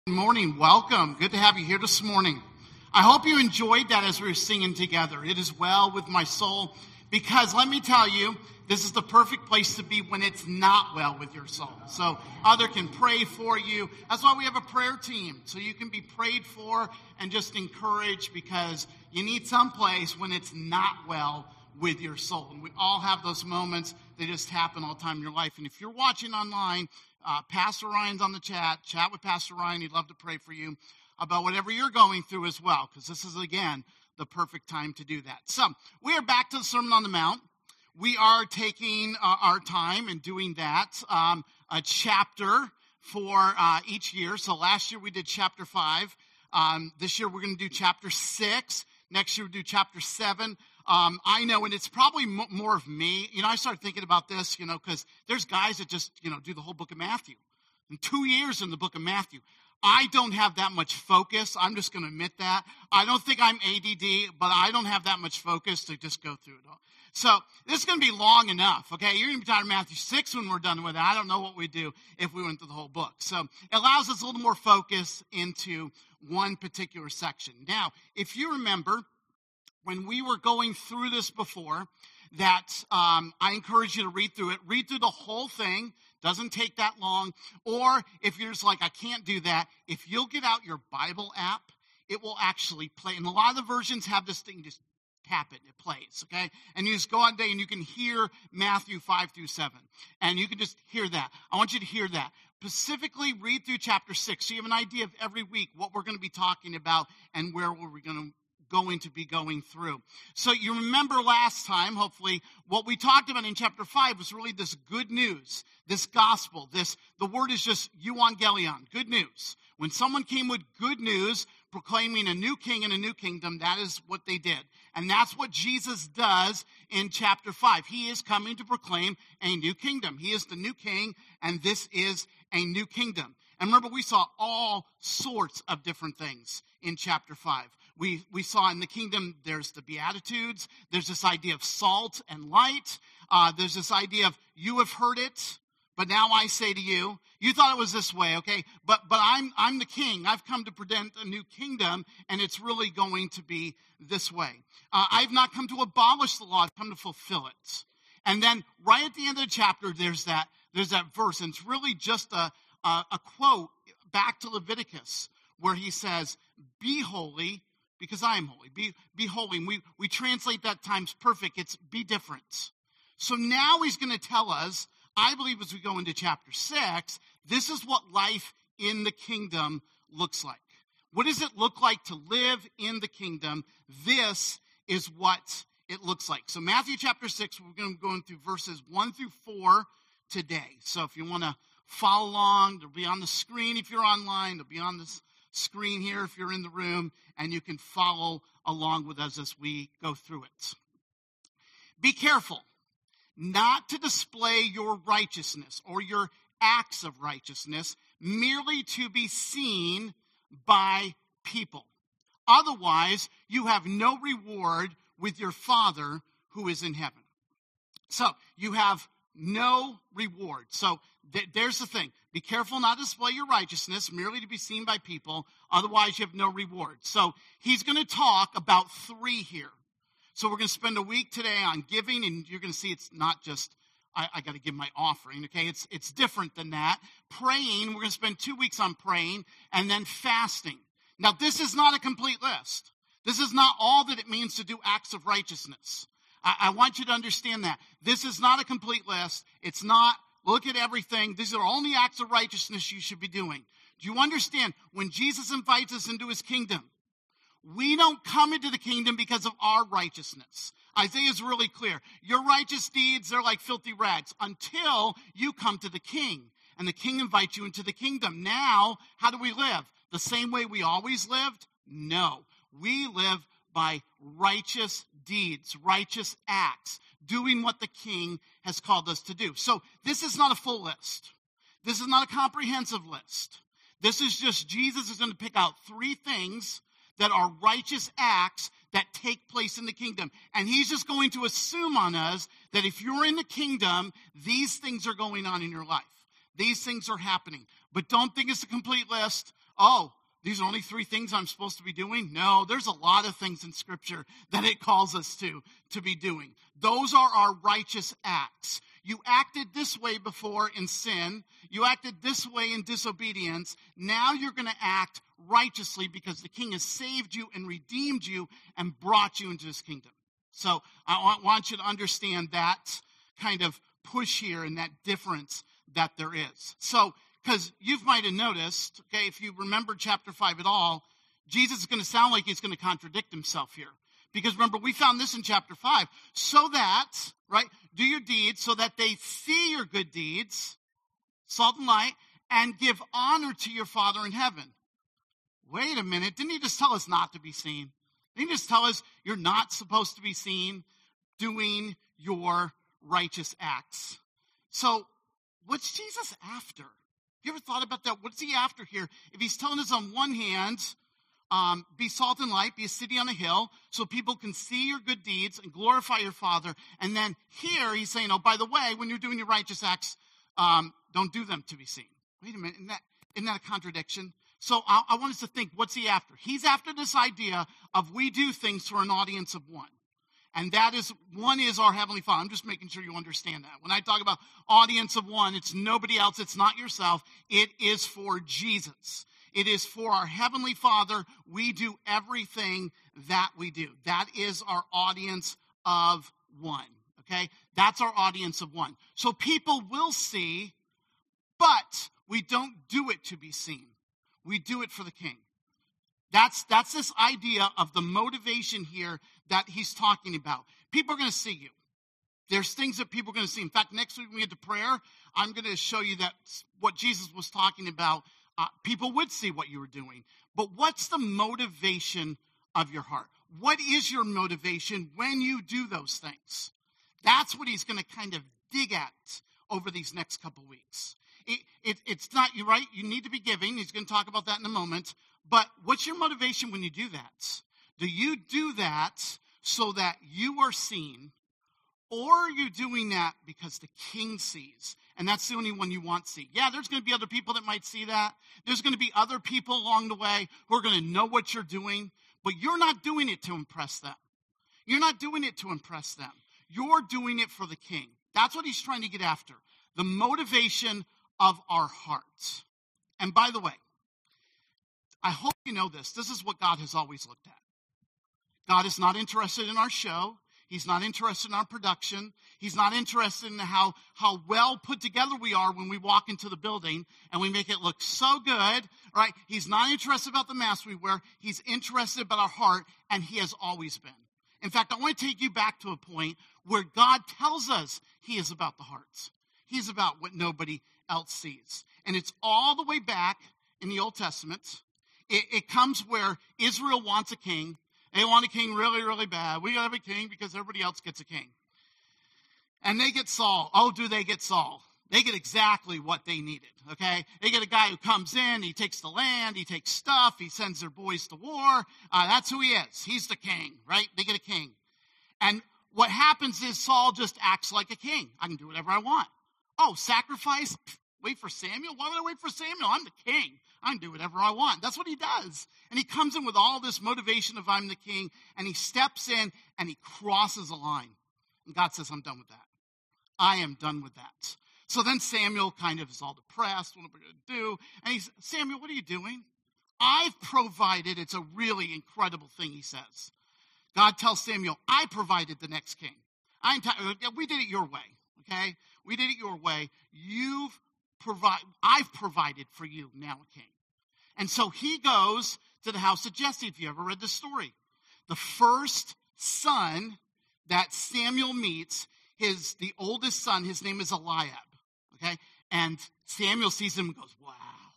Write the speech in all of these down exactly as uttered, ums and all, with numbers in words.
Good morning. Welcome. Good to have you here this morning. I hope you enjoyed that as we were singing together. It is well with my soul, because let me tell you, this is the perfect place to be when it's not well with your soul. So other can pray for you. That's why we have a prayer team, so you can be prayed for and just encouraged, because you need some place when it's not well with your soul. And we all have those moments. They just happen all the time in your life. And if you're watching online, Uh, Pastor Ryan's on the chat. Chat with Pastor Ryan. He'd love to pray for you about whatever you're going through as well, because this is, again, the perfect time to do that. So we are back to the Sermon on the Mount. We are taking uh, our time and doing that, um, a chapter for uh, each year. So last year we did chapter five. Um, this year we're going to do chapter six. Next year we'll do chapter seven. Um, I know, and it's probably m- more of me. You know, I started thinking about this, you know, because there's guys that just, you know, do the whole book of Matthew. And two years in the book of Matthew. I don't have that much focus. I'm just going to admit that. I don't think I'm A D D, but I don't have that much focus to just go through it all. So this is going to be long enough, okay? You're going to be tired of Matthew six when we're done with it. I don't know what we'd do if we went through the whole book. So it allows us a little more focus into one particular section. Now, if you remember, when we were going through this before, that um, I encourage you to read through it. Read through the whole thing. Doesn't take that long. Or if you're just like, I can't do that, if you'll get out your Bible app, it will actually play. And a lot of the versions have this thing, just tap it, it plays, okay? And you just go on day and you can hear Matthew five through seven. And you can just hear that. I want you to hear that. Specifically, read through chapter six, so you have an idea of every week what we're going to be talking about and where we're going to going to be going through. So you remember last time, hopefully, what we talked about in chapter five was really this good news, this gospel, this, the word is just euangelion, good news. When someone came with good news, proclaiming a new king and a new kingdom, that is what they did. And that's what Jesus does in chapter five. He is coming to proclaim a new kingdom. He is the new king, and this is a new kingdom. And remember, we saw all sorts of different things in chapter five. We we saw in the kingdom, there's the Beatitudes. There's this idea of salt and light. Uh, there's this idea of, you have heard it, but now I say to you. You thought it was this way, okay? But but I'm I'm the king. I've come to present a new kingdom, and it's really going to be this way. Uh, I've not come to abolish the law. I've come to fulfill it. And then right at the end of the chapter, there's that there's that verse, and it's really just a a, a quote back to Leviticus, where he says, "Be holy, because I am holy." Be, be holy. And we, we translate that times perfect. It's be different. So now he's going to tell us, I believe as we go into chapter six, this is what life in the kingdom looks like. What does it look like to live in the kingdom? This is what it looks like. So Matthew chapter six, we're going to be going through verses one through four today. So if you want to follow along, they'll be on the screen if you're online. They'll be on this screen here if you're in the room, and you can follow along with us as we go through it. Be careful not to display your righteousness or your acts of righteousness merely to be seen by people. Otherwise, you have no reward with your Father who is in heaven. So, you have no reward. So, th- there's the thing. Be careful not to display your righteousness merely to be seen by people. Otherwise, you have no reward. So he's going to talk about three here. So we're going to spend a week today on giving, and you're going to see it's not just, I, I got to give my offering, okay? It's, it's different than that. Praying, we're going to spend two weeks on praying, and then fasting. Now, this is not a complete list. This is not all that it means to do acts of righteousness. I, I want you to understand that. This is not a complete list. It's not, look at everything. These are only acts of righteousness you should be doing. Do you understand? When Jesus invites us into his kingdom, we don't come into the kingdom because of our righteousness. Isaiah is really clear. Your righteous deeds, they're like filthy rags until you come to the king. And the king invites you into the kingdom. Now, how do we live? The same way we always lived? No. We live by righteous deeds, righteous acts, doing what the king has called us to do. So this is not a full list. This is not a comprehensive list. This is just Jesus is going to pick out three things that are righteous acts that take place in the kingdom. And he's just going to assume on us that if you're in the kingdom, these things are going on in your life. These things are happening. But don't think it's a complete list. oh, these are only three things I'm supposed to be doing? No, there's a lot of things in Scripture that it calls us to, to be doing. Those are our righteous acts. You acted this way before in sin. You acted this way in disobedience. Now you're going to act righteously because the King has saved you and redeemed you and brought you into his kingdom. So I want you to understand that kind of push here and that difference that there is. So, because you might have noticed, okay, if you remember chapter five at all, Jesus is going to sound like he's going to contradict himself here. Because remember, we found this in chapter five. So that, right, do your deeds so that they see your good deeds, salt and light, and give honor to your Father in heaven. Wait a minute, didn't he just tell us not to be seen? Didn't he just tell us you're not supposed to be seen doing your righteous acts? So, what's Jesus after? You ever thought about that? What's he after here? If he's telling us on one hand, um, be salt and light, be a city on a hill, so people can see your good deeds and glorify your Father. And then here he's saying, oh, by the way, when you're doing your righteous acts, um, don't do them to be seen. Wait a minute, isn't that, isn't that a contradiction? So I, I want us to think, what's he after? He's after this idea of we do things for an audience of one. And that is, one is our Heavenly Father. I'm just making sure you understand that. When I talk about audience of one, it's nobody else. It's not yourself. It is for Jesus. It is for our Heavenly Father. We do everything that we do. That is our audience of one. Okay? That's our audience of one. So people will see, but we don't do it to be seen. We do it for the King. That's, that's this idea of the motivation here that he's talking about. People are going to see you. There's things that people are going to see. In fact, next week when we get to prayer, I'm going to show you that what Jesus was talking about, uh, people would see what you were doing. But what's the motivation of your heart? What is your motivation when you do those things? That's what he's going to kind of dig at over these next couple weeks. It, it, it's not, you're right, you need to be giving. He's going to talk about that in a moment. But what's your motivation when you do that? Do you do that so that you are seen, or are you doing that because the King sees? And that's the only one you want to see. Yeah, there's going to be other people that might see that. There's going to be other people along the way who are going to know what you're doing, but you're not doing it to impress them. You're not doing it to impress them. You're doing it for the King. That's what he's trying to get after. The motivation of our hearts. And by the way, I hope you know this. This is what God has always looked at. God is not interested in our show. He's not interested in our production. He's not interested in how, how well put together we are when we walk into the building and we make it look so good, right? He's not interested about the mask we wear. He's interested about our heart, and he has always been. In fact, I want to take you back to a point where God tells us he is about the hearts. He's about what nobody else sees. And it's all the way back in the Old Testament. It, it comes where Israel wants a king. They want a king really, really bad. We got to have a king because everybody else gets a king. And they get Saul. Oh, do they get Saul? They get exactly what they needed, okay? They get a guy who comes in, he takes the land, he takes stuff, he sends their boys to war. Uh, that's who he is. He's the king, right? They get a king. And what happens is Saul just acts like a king. I can do whatever I want. Oh, sacrifice? Pfft, wait for Samuel? Why would I wait for Samuel? I'm the king. I can do whatever I want. That's what he does. And he comes in with all this motivation of I'm the king, and he steps in and he crosses a line. And God says, I'm done with that. I am done with that. So then Samuel kind of is all depressed. What am I going to do? And he's, Samuel, what are you doing? I've provided, it's a really incredible thing he says. God tells Samuel, I provided the next king. I enti- we did it your way, okay? We did it your way. You've Provide, I've provided for you now a king. And so he goes to the house of Jesse, if you ever read the story. The first son that Samuel meets, his the oldest son, his name is Eliab. Okay? And Samuel sees him and goes, wow,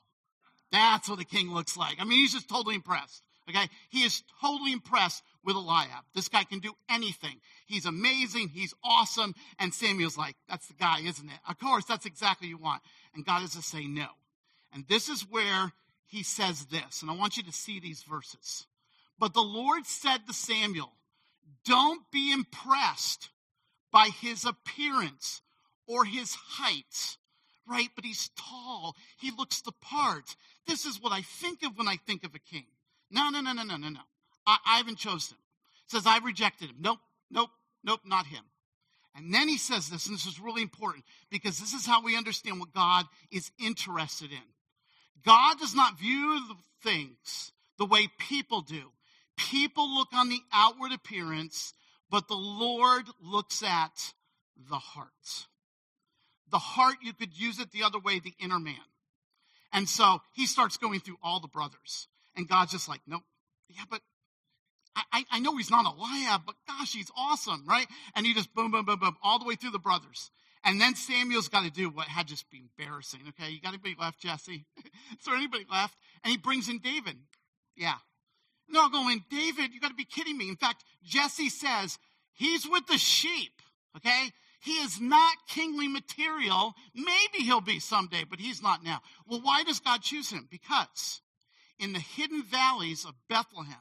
that's what a king looks like. I mean, he's just totally impressed. Okay? He is totally impressed with Eliab. This guy can do anything. He's amazing. He's awesome. And Samuel's like, that's the guy, isn't it? Of course, that's exactly what you want. And God is to say no. And this is where he says this. And I want you to see these verses. But the Lord said to Samuel, don't be impressed by his appearance or his height, right? But he's tall. He looks the part. This is what I think of when I think of a king. No, no, no, no, no, no, no. I, I haven't chosen him. Says, I've rejected him. Nope, nope, nope, not him. And then he says this, and this is really important, because this is how we understand what God is interested in. God does not view the things the way people do. People look on the outward appearance, but the Lord looks at the heart. The heart, you could use it the other way, the inner man. And so he starts going through all the brothers. And God's just like, nope. Yeah, but I, I know he's not Eliab, but gosh, he's awesome, right? And he just boom, boom, boom, boom, all the way through the brothers. And then Samuel's got to do what had just been embarrassing, okay? You got anybody left, Jesse? Is there anybody left? And he brings in David. Yeah. And they're all going, David, you got to be kidding me. In fact, Jesse says, he's with the sheep, okay? He is not kingly material. Maybe he'll be someday, but he's not now. Well, why does God choose him? Because in the hidden valleys of Bethlehem,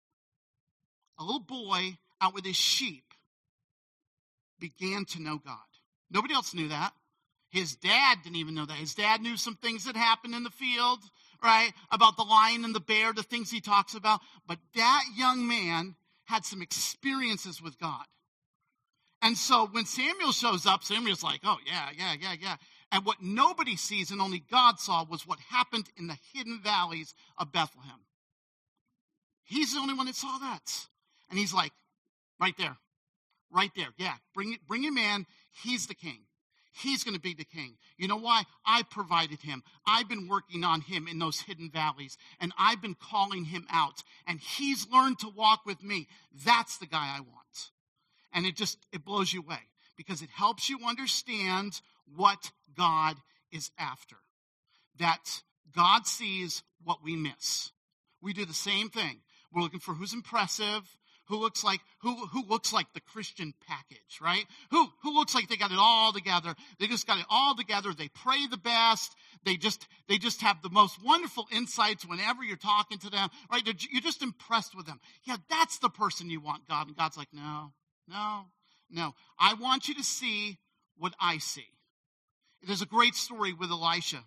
a little boy out with his sheep began to know God. Nobody else knew that. His dad didn't even know that. His dad knew some things that happened in the field, right? About the lion and the bear, the things he talks about. But that young man had some experiences with God. And so when Samuel shows up, Samuel's like, oh, yeah, yeah, yeah, yeah. And what nobody sees and only God saw was what happened in the hidden valleys of Bethlehem. He's the only one that saw that. And he's like, right there, right there. Yeah, bring it, bring him in. He's the king. He's going to be the king. You know why? I provided him. I've been working on him in those hidden valleys, and I've been calling him out, and he's learned to walk with me. That's the guy I want. And it just, it blows you away because it helps you understand what God is after. That God sees what we miss. We do the same thing. We're looking for who's impressive, who looks like who who looks like the Christian package, right? Who who looks like they got it all together. They just got it all together. They pray the best. They just they just have the most wonderful insights whenever you're talking to them, right? They're, you're just impressed with them. Yeah, that's the person you want, God. And God's like, no, no, no. I want you to see what I see. There's a great story with Elisha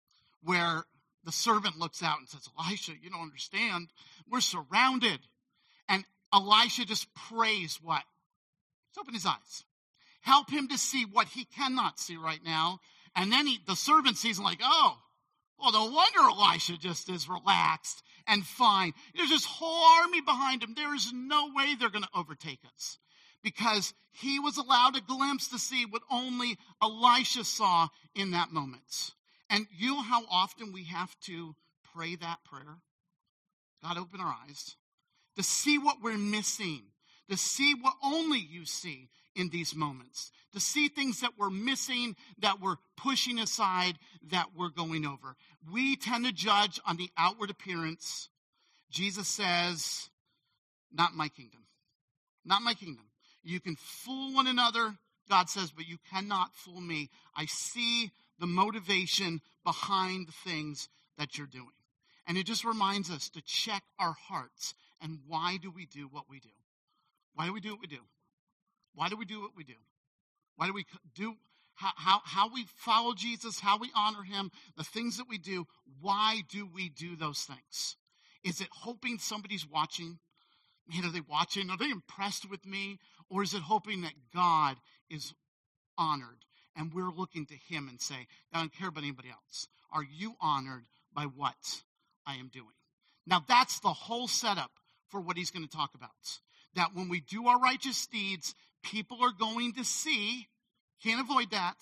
where the servant looks out and says, Elisha, you don't understand. We're surrounded. And Elisha just prays what? Just open his eyes. Help him to see what he cannot see right now. And then he, the servant sees him like, oh, well, no wonder Elisha just is relaxed and fine. There's this whole army behind him. There is no way they're going to overtake us. Because he was allowed a glimpse to see what only Elisha saw in that moment. And you know how often we have to pray that prayer? God, open our eyes to see what we're missing, to see what only you see in these moments, to see things that we're missing, that we're pushing aside, that we're going over. We tend to judge on the outward appearance. Jesus says, not my kingdom. Not my kingdom. You can fool one another, God says, but you cannot fool me. I see the motivation behind the things that you're doing. And it just reminds us to check our hearts. And why do we do what we do? Why do we do what we do? Why do we do what we do? Why do we do, how, how, how we follow Jesus, how we honor him, the things that we do? Why do we do those things? Is it hoping somebody's watching? Man, are they watching? Are they impressed with me? Or is it hoping that God is honored and we're looking to him and say, I don't care about anybody else. Are you honored by what I am doing? Now, that's the whole setup for what he's going to talk about. That when we do our righteous deeds, people are going to see, can't avoid that.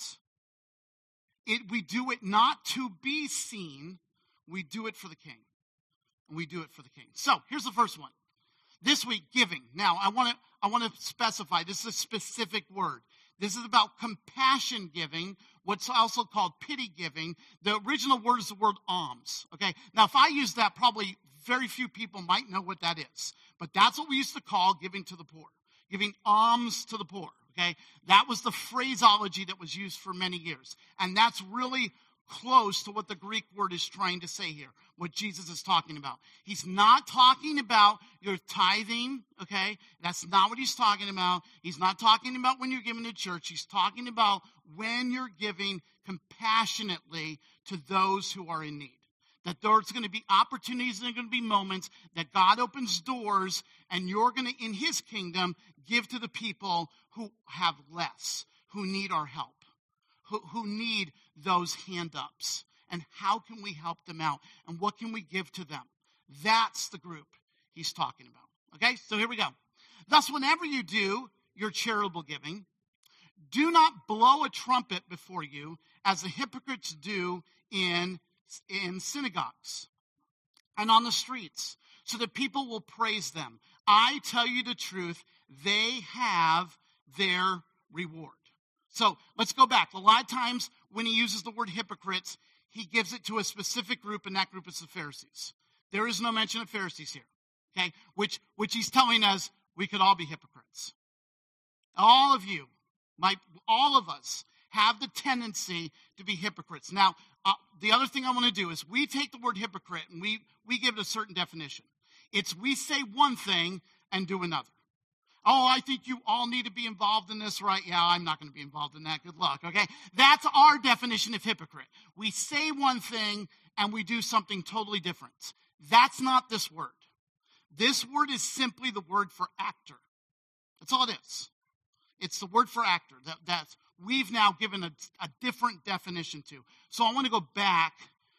It, we do it not to be seen, we do it for the king. And we do it for the king. So, here's the first one. This week, giving. Now, I want to I want to specify, this is a specific word. This is about compassion giving, what's also called pity giving. The original word is the word alms, okay? Now, if I use that, probably very few people might know what that is. But that's what we used to call giving to the poor, giving alms to the poor, okay? That was the phraseology that was used for many years. And that's really close to what the Greek word is trying to say here, what Jesus is talking about. He's not talking about your tithing, okay? That's not what he's talking about. He's not talking about when you're giving to church. He's talking about when you're giving compassionately to those who are in need. That there's going to be opportunities and there are going to be moments that God opens doors and you're going to, in his kingdom, give to the people who have less, who need our help, who, who need those hand-ups. And how can we help them out? And what can we give to them? That's the group he's talking about. Okay, so here we go. Thus, whenever you do your charitable giving, do not blow a trumpet before you, as the hypocrites do in, in synagogues and on the streets, so that people will praise them. I tell you the truth, they have their reward. So let's go back. A lot of times when he uses the word hypocrites, he gives it to a specific group, and that group is the Pharisees. There is no mention of Pharisees here, okay? Which, which he's telling us we could all be hypocrites. All of you, my, all of us, have the tendency to be hypocrites. Now, uh, the other thing I want to do is we take the word hypocrite and we, we give it a certain definition. It's we say one thing and do another. Oh, I think you all need to be involved in this, right? Yeah, I'm not going to be involved in that. Good luck, okay? That's our definition of hypocrite. We say one thing and we do something totally different. That's not this word. This word is simply the word for actor. That's all it is. It's the word for actor that that's, we've now given a, a different definition to. So I want to go back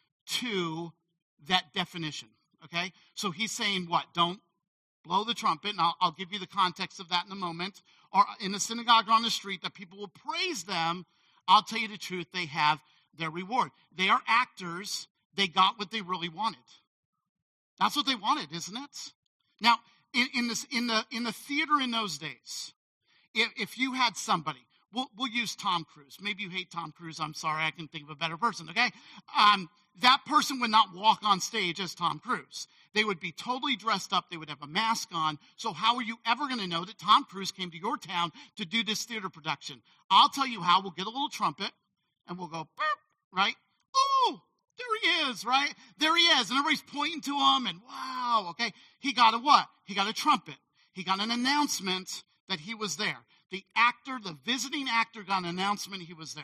to that definition, okay? So he's saying what? Don't blow the trumpet, and I'll, I'll give you the context of that in a moment. Or in the synagogue or on the street, that people will praise them. I'll tell you the truth, they have their reward. They are actors. They got what they really wanted. That's what they wanted, isn't it? Now, in, in, this, in, the, in the theater in those days, if, if you had somebody, we'll, we'll use Tom Cruise. Maybe you hate Tom Cruise. I'm sorry, I can think of a better person, okay? Um, that person would not walk on stage as Tom Cruise. They would be totally dressed up. They would have a mask on. So how are you ever going to know that Tom Cruise came to your town to do this theater production? I'll tell you how. We'll get a little trumpet, and we'll go, burp, right? Oh, there he is, right? There he is. And everybody's pointing to him, and wow, okay. He got a what? He got a trumpet. He got an announcement that he was there. The actor, the visiting actor got an announcement he was there.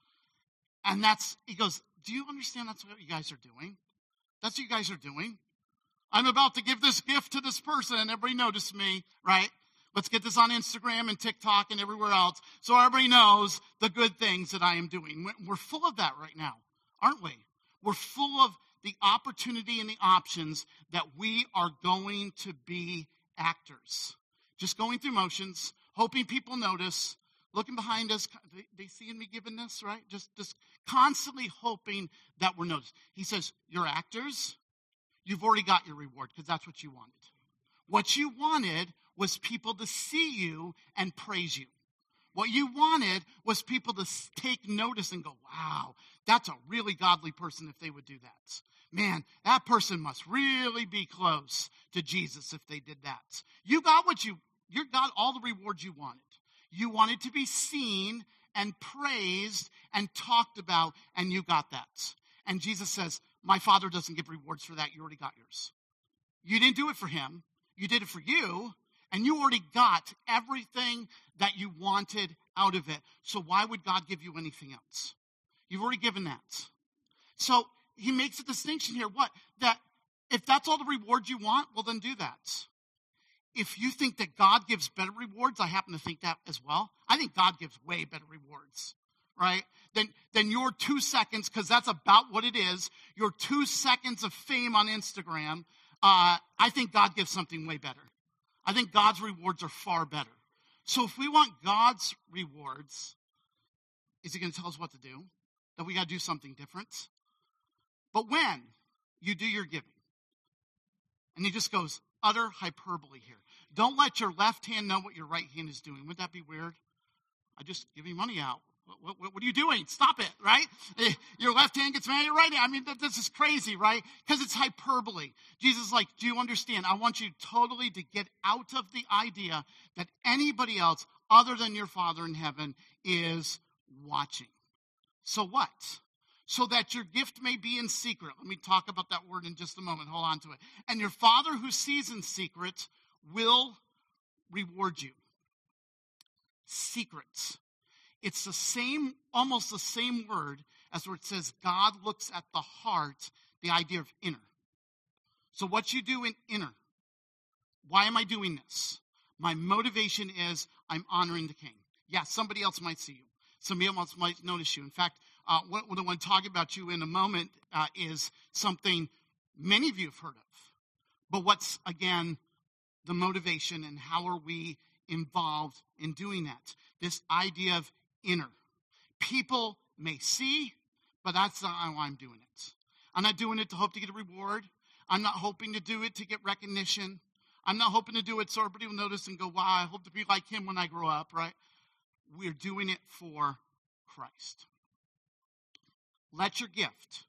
And that's, he goes, do you understand that's what you guys are doing? That's what you guys are doing? I'm about to give this gift to this person, and everybody noticed me, right? Let's get this on Instagram and TikTok and everywhere else so everybody knows the good things that I am doing. We're full of that right now, aren't we? We're full of the opportunity and the options that we are going to be actors. Just going through motions, hoping people notice, looking behind us, they, they seeing me giving this, right? Just, just constantly hoping that we're noticed. He says, you're actors. You've already got your reward because that's what you wanted. What you wanted was people to see you and praise you. What you wanted was people to take notice and go, wow, that's a really godly person if they would do that. Man, that person must really be close to Jesus if they did that. You got what you, you got all the rewards you wanted. You wanted to be seen and praised and talked about, and you got that. And Jesus says, my Father doesn't give rewards for that. You already got yours. You didn't do it for him. You did it for you, and you already got everything that you wanted out of it. So why would God give you anything else? You've already given that. So he makes a distinction here. What? That if that's all the rewards you want, well, then do that. If you think that God gives better rewards, I happen to think that as well. I think God gives way better rewards, right? Then, then your two seconds, because that's about what it is, your two seconds of fame on Instagram, uh, I think God gives something way better. I think God's rewards are far better. So if we want God's rewards, is he going to tell us what to do? That we got to do something different? But when you do your giving, and he just goes, utter hyperbole here. Don't let your left hand know what your right hand is doing. Wouldn't that be weird? I just give you money out. What, what, what are you doing? Stop it, right? Your left hand gets mad at your right hand. I mean, this is crazy, right? Because it's hyperbole. Jesus is like, do you understand? I want you totally to get out of the idea that anybody else other than your Father in heaven is watching. So what? So that your gift may be in secret. Let me talk about that word in just a moment. Hold on to it. And your Father who sees in secret will reward you. Secrets. It's the same, almost the same word as where it says God looks at the heart, the idea of inner. So what you do in inner. Why am I doing this? My motivation is I'm honoring the King. Yeah, somebody else might see you. Somebody else might notice you. In fact, uh, what, what I want to talk about you in a moment uh, is something many of you have heard of. But what's, again, the motivation and how are we involved in doing that? This idea of inner. People may see, but that's not how I'm doing it. I'm not doing it to hope to get a reward. I'm not hoping to do it to get recognition. I'm not hoping to do it so everybody will notice and go, wow, I hope to be like him when I grow up, right? We're doing it for Christ. Let your gift,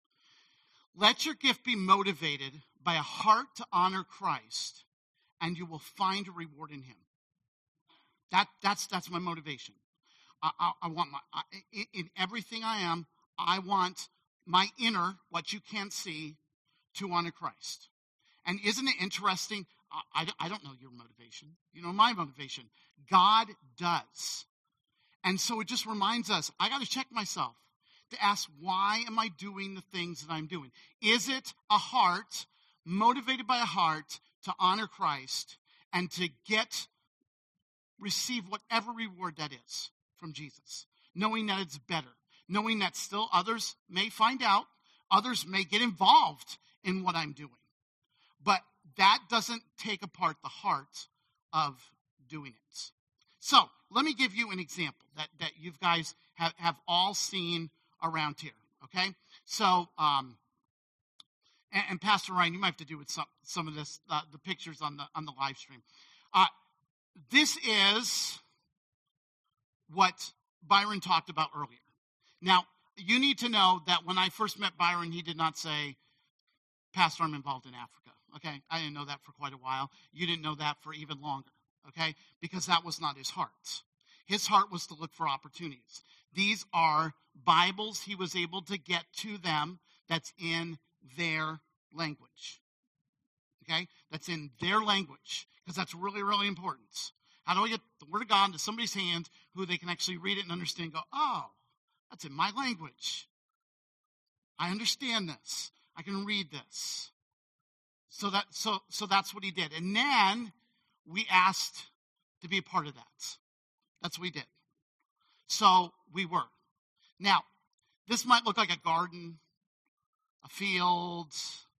let your gift be motivated by a heart to honor Christ, and you will find a reward in him. That, that's, that's my motivation. I, I, I want my, I, in, in everything I am, I want my inner, what you can't see, to honor Christ. And isn't it interesting? I, I, I don't know your motivation. You know my motivation. God does. And so it just reminds us, I got to check myself to ask, why am I doing the things that I'm doing? Is it a heart, motivated by a heart, to honor Christ and to get, receive whatever reward that is from Jesus? Knowing that it's better. Knowing that still others may find out. Others may get involved in what I'm doing. But that doesn't take apart the heart of doing it. So let me give you an example that, that you guys have, have all seen around here, okay? So, um, and, and Pastor Ryan, you might have to do with some, some of this, uh, the pictures on the, on the live stream. Uh, this is what Byron talked about earlier. Now, you need to know that when I first met Byron, he did not say, Pastor, I'm involved in Africa, okay? I didn't know that for quite a while. You didn't know that for even longer, okay? Because that was not his heart. His heart was to look for opportunities. These are Bibles he was able to get to them that's in their language, okay? That's in their language, because that's really, really important. How do I get the Word of God into somebody's hand who they can actually read it and understand and go, oh, that's in my language. I understand this. I can read this. So that so so that's what he did. And then we asked to be a part of that. That's what we did. So we were. Now, this might look like a garden, a field.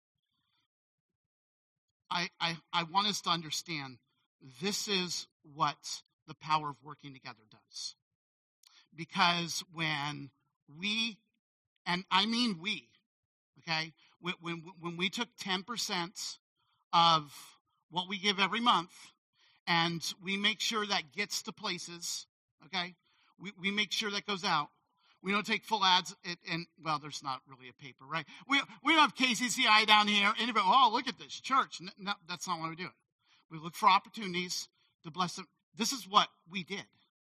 I I, I want us to understand this is what the power of working together does. Because when we, and I mean we, okay, when, when, when we took ten percent of what we give every month and we make sure that gets to places, okay, we, we make sure that goes out. We don't take full ads, and, and well, there's not really a paper, right? We, we don't have K C C I down here. Anybody, oh, look at this church. No, no, that's not why we do it. We look for opportunities to bless them. This is what we did.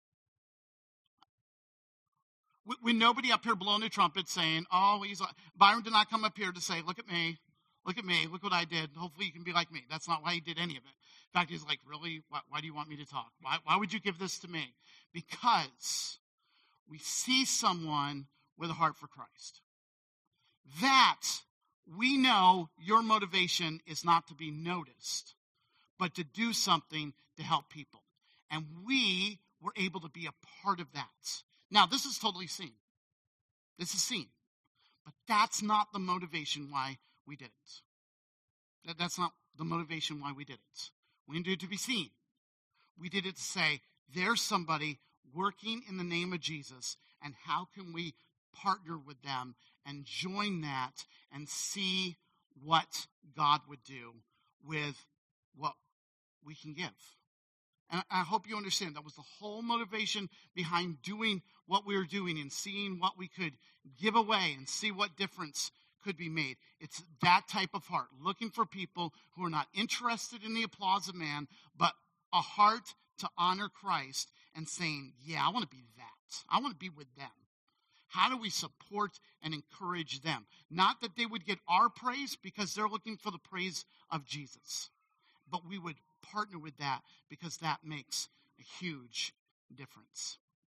When nobody up here blowing a trumpet saying, oh, he's like, Byron did not come up here to say, look at me, look at me, look what I did. Hopefully you can be like me. That's not why he did any of it. In fact, he's like, really? Why, why do you want me to talk? Why, why would you give this to me? Because we see someone with a heart for Christ. That we know your motivation is not to be noticed, but to do something to help people. And we were able to be a part of that. Now, this is totally seen. This is seen. But that's not the motivation why we did it. That, that's not the motivation why we did it. We didn't do it to be seen. We did it to say, there's somebody working in the name of Jesus, and how can we partner with them and join that and see what God would do with what we can give. And I hope you understand that was the whole motivation behind doing what we were doing and seeing what we could give away and see what difference could be made. It's that type of heart, looking for people who are not interested in the applause of man, but a heart to honor Christ and saying, yeah, I want to be that. I want to be with them. How do we support and encourage them? Not that they would get our praise because they're looking for the praise of Jesus, but we would partner with that because that makes a huge difference.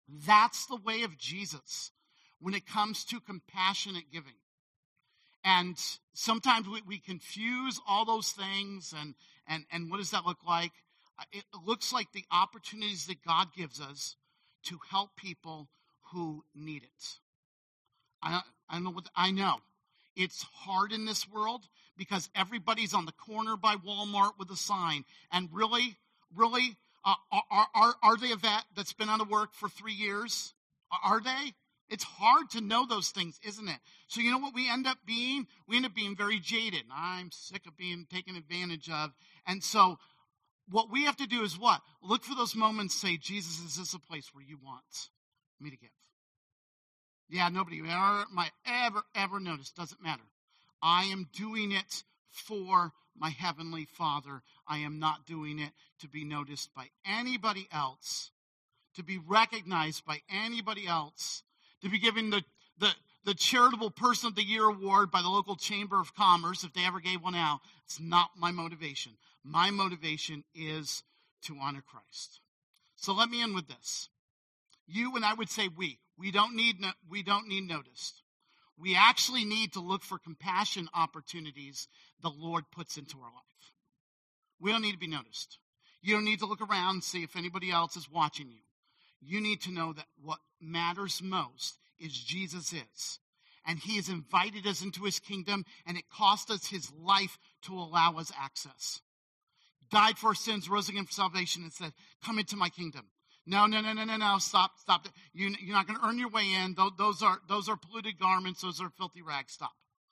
That's the way of Jesus when it comes to compassionate giving. And sometimes we, we confuse all those things, and, and, and what does that look like? It looks like the opportunities that God gives us to help people who need it. I, I know what I know. It's hard in this world because everybody's on the corner by Walmart with a sign. And really, really, uh, are, are, are they a vet that's been out of work for three years? Are they? It's hard to know those things, isn't it? So you know what we end up being? We end up being very jaded. I'm sick of being taken advantage of. And so what we have to do is what? Look for those moments, say, Jesus, is this a place where you want me to give? Yeah, nobody ever might ever, ever notice. Doesn't matter. I am doing it for my Heavenly Father. I am not doing it to be noticed by anybody else, to be recognized by anybody else, to be given the, the, the Charitable Person of the Year award by the local Chamber of Commerce, if they ever gave one out. It's not my motivation. My motivation is to honor Christ. So let me end with this. You and I would say we. We don't need no, we don't need noticed. We actually need to look for compassion opportunities the Lord puts into our life. We don't need to be noticed. You don't need to look around and see if anybody else is watching you. You need to know that what matters most is Jesus is. And he has invited us into his kingdom, and it cost us his life to allow us access. Died for our sins, rose again for salvation, and said, come into my kingdom. No, no, no, no, no, no, stop, stop. You, you're not going to earn your way in. Those, those are, those are polluted garments. Those are filthy rags. Stop.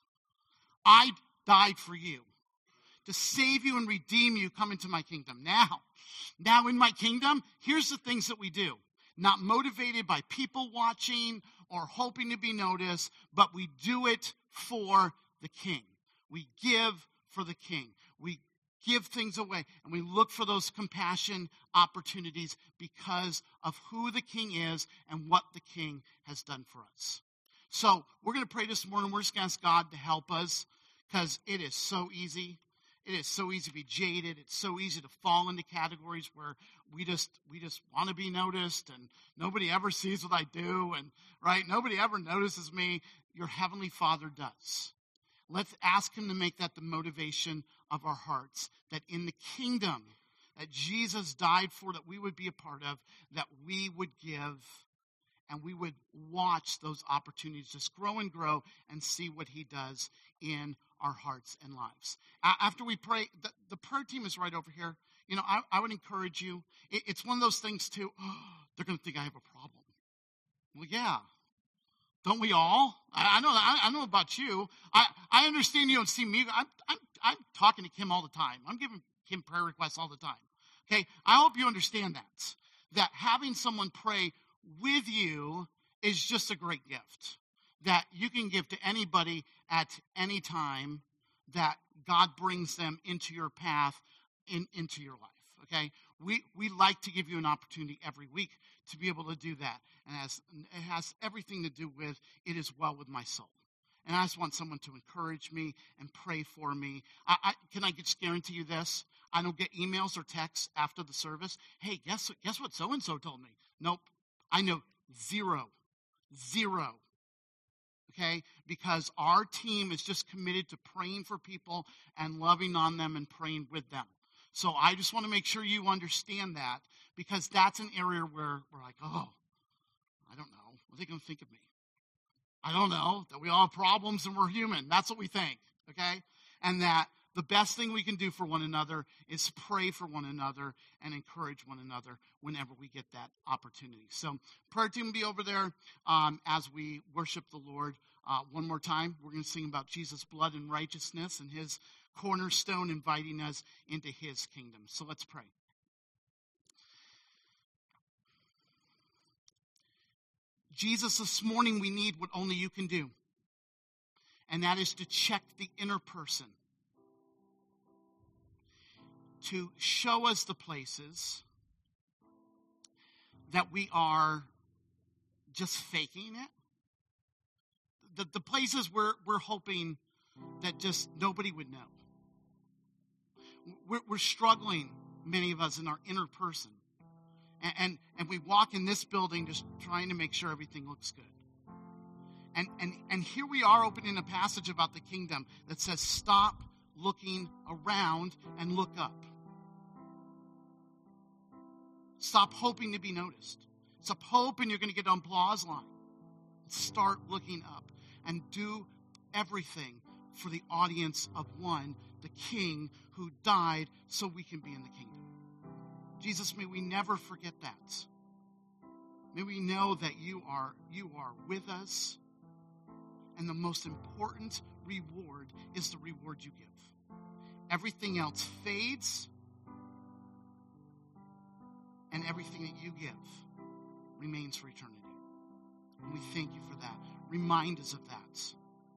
I died for you to save you and redeem you. Come into my kingdom. Now, now in my kingdom, here's the things that we do. Not motivated by people watching or hoping to be noticed, but we do it for the king. We give for the king. We give things away, and we look for those compassion opportunities because of who the king is and what the king has done for us. So we're going to pray this morning. We're just going to ask God to help us because it is so easy. It is so easy to be jaded. It's so easy to fall into categories where we just we just want to be noticed, and nobody ever sees what I do, and right, nobody ever notices me. Your Heavenly Father does. Let's ask him to make that the motivation of our hearts, that in the kingdom that Jesus died for, that we would be a part of, that we would give, and we would watch those opportunities just grow and grow and see what he does in our hearts and lives. After we pray, the, the prayer team is right over here. You know, I, I would encourage you. It, it's one of those things too, oh, they're going to think I have a problem. Well, yeah. Don't we all? I, I know I, I know about you. I, I understand you don't see me. I'm, I'm, I'm talking to Kim all the time. I'm giving Kim prayer requests all the time. Okay? I hope you understand that. That having someone pray with you is just a great gift. That you can give to anybody at any time that God brings them into your path, in, into your life. Okay? We we like to give you an opportunity every week to be able to do that. And it has, it has everything to do with it is well with my soul. And I just want someone to encourage me and pray for me. I, I, can I just guarantee you this? I don't get emails or texts after the service. Hey, guess, guess what so-and-so told me? Nope. I know zero. Zero. Okay? Because our team is just committed to praying for people and loving on them and praying with them. So I just want to make sure you understand that, because that's an area where we're like, oh, I don't know. What are they going to think of me? I don't know. That we all have problems and we're human. That's what we think, okay? And that the best thing we can do for one another is pray for one another and encourage one another whenever we get that opportunity. So prayer team will be over there um, as we worship the Lord. Uh, one more time, we're going to sing about Jesus' blood and righteousness and his cornerstone inviting us into his kingdom. So let's pray. Jesus, this morning we need what only you can do. And that is to check the inner person. To show us the places that we are just faking it. The, the places where we're hoping that just nobody would know. We're, we're struggling, many of us, in our inner person. And, and, and we walk in this building just trying to make sure everything looks good. And, and, and here we are opening a passage about the kingdom that says, stop looking around and look up. Stop hoping to be noticed. Stop hoping you're going to get on applause line. Start looking up and do everything for the audience of one, the King who died so we can be in the kingdom. Jesus, may we never forget that. May we know that you are, you are with us. And the most important reward is the reward you give. Everything else fades. And everything that you give remains for eternity. And we thank you for that. Remind us of that.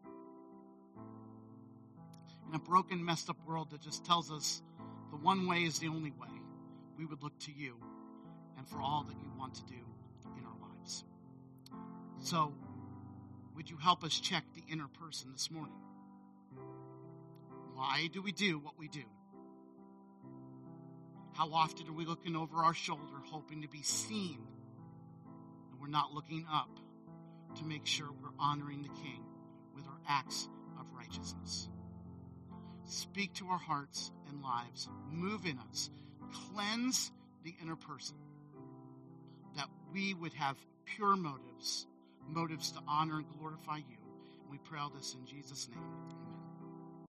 In a broken, messed up world that just tells us the one way is the only way, we would look to you and for all that you want to do in our lives. So, would you help us check the inner person this morning? Why do we do what we do? How often are we looking over our shoulder hoping to be seen, and we're not looking up to make sure we're honoring the King with our acts of righteousness? Speak to our hearts and lives. Move in us. Cleanse the inner person, that we would have pure motives, motives to honor and glorify you. And we pray all this in Jesus' name.